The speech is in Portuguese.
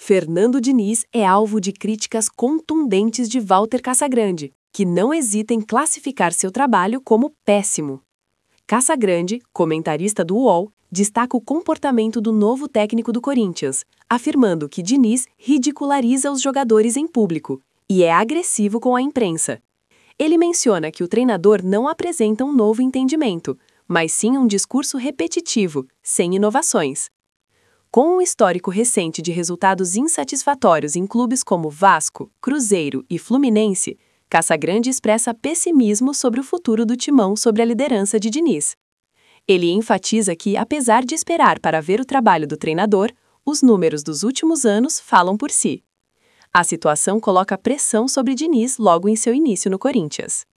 Fernando Diniz é alvo de críticas contundentes de Walter Casagrande, que não hesita em classificar seu trabalho como péssimo. Casagrande, comentarista do UOL, destaca o comportamento do novo técnico do Corinthians, afirmando que Diniz ridiculariza os jogadores em público e é agressivo com a imprensa. Ele menciona que o treinador não apresenta um novo entendimento, mas sim um discurso repetitivo, sem inovações. Com um histórico recente de resultados insatisfatórios em clubes como Vasco, Cruzeiro e Fluminense, Casagrande expressa pessimismo sobre o futuro do Timão sob a liderança de Diniz. Ele enfatiza que, apesar de esperar para ver o trabalho do treinador, os números dos últimos anos falam por si. A situação coloca pressão sobre Diniz logo em seu início no Corinthians.